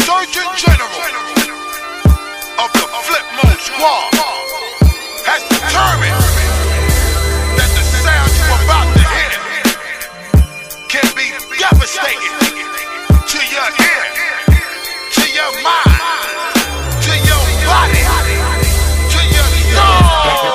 Surgeon General of the Flip Mode Squad has determined that the sound you're about to hear can be devastating to your ear, to your mind, to your body, to your soul.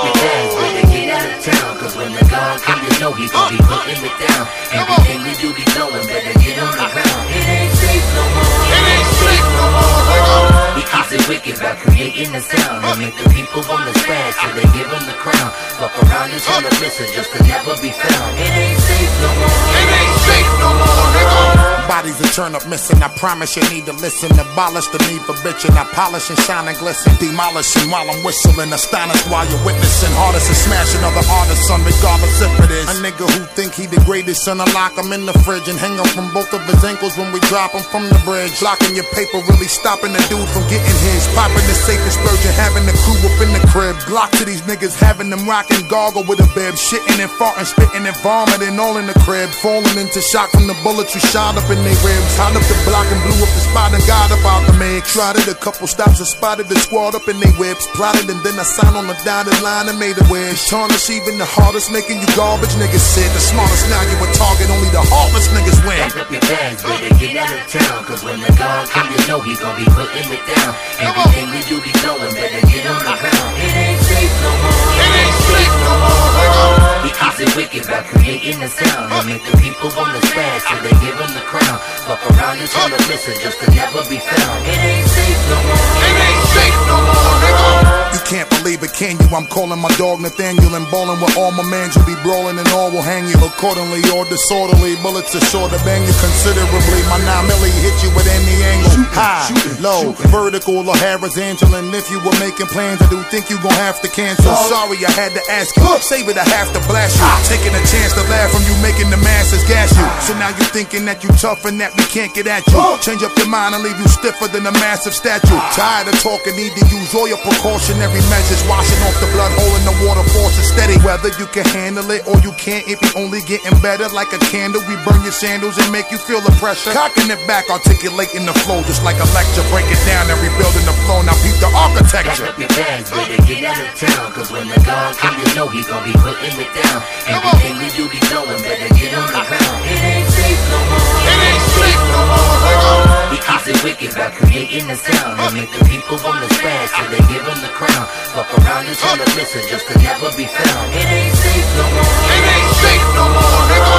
Get out of town, cause when the God come, you know he gon' be putting it down. Everything we do be blowing, better get on the ground. It ain't safe no more. It ain't safe no more, nigga. He keeps it wicked by creating the sound and make the people wanna spaz till they give him the crown. Fuck around and turn to listen just to never be found. It ain't safe no more. It ain't safe no more, nigga. Bodies that turn up missing, I promise you need to listen. Abolish the need for bitching, I polish and shine and glisten. Demolishing while I'm whistling, astonished while you're witnessing. Hardest is smashing other artists, son, regardless if it is a nigga who think he the greatest, son. I lock him in the fridge and hang him from both of his ankles when we drop him from the bridge. Blocking your paper, really stopping the dude from getting his. Popping the safe explosion, having the crew up in the crib. Glock to these niggas, having them rocking goggle with a bib. Shitting and farting, spitting and vomiting all in the crib. Falling into shock from the bullets we shot up in they ribs. Hot up the block and blew up the spot and got up out the mix. Tried it a couple stops and spotted the squad up in they whips. Plotted and then I signed on the dotted line and made a wish. Tarnish even the hardest, making you garbage niggas said. The smartest now you a target, only the hardest niggas win. Pack up your bags, better get out of town, cause when the God come, you know he gon' be putting it down. Everything we do be blowing, better get on the ground. It ain't safe no more. It ain't safe no more, nigga. He keeps it wicked by creating the sound and make the people wanna spaz till they give him the crown. Fuck around and turn to listen just to never be found. It ain't safe no more. It ain't safe no more, nigga. You can't believe it, can you? I'm calling my dog Nathaniel and balling with all my mans. You'll be brawling and all will hang you accordingly or disorderly. Bullets are sure to bang you considerably. My 9 milli hit you at any angle. High, low, vertical or horizontal. And if you were making plans, I do think you gon' have to cancel. Sorry, I had to ask you. Save it, I have to blast you. Taking a chance to laugh from you, making the masses gas you. So now you thinking that you tough and that we can't get at you. Change up your mind and leave you stiffer than a massive statue. Tired of talking, need to use all your precautionary measures. Washing off the blood hole in the water, force it steady. Whether you can handle it or you can't, if you only getting better like a candle. We burn your sandals and make you feel the pressure. Cocking it back, articulating the flow just like a lecture. Break it down and rebuilding the flow. Now peep the architecture. Pack up your bags, better get out of town, cause when the God come, you know he gon' be putting it down. Everything we do be blowing, better get on the ground. It ain't safe no more. It ain't safe no more, nigga. He keeps it wicked by creating the sound and make the people wanna spaz till they give him the crown. Fuck around and turn to listen just to never be found. It ain't safe no more. It ain't safe no more, nigga.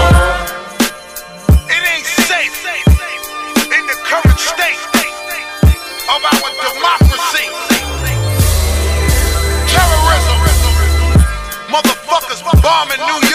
It ain't safe in the current state of our democracy. Terrorism, motherfuckers bombing New York.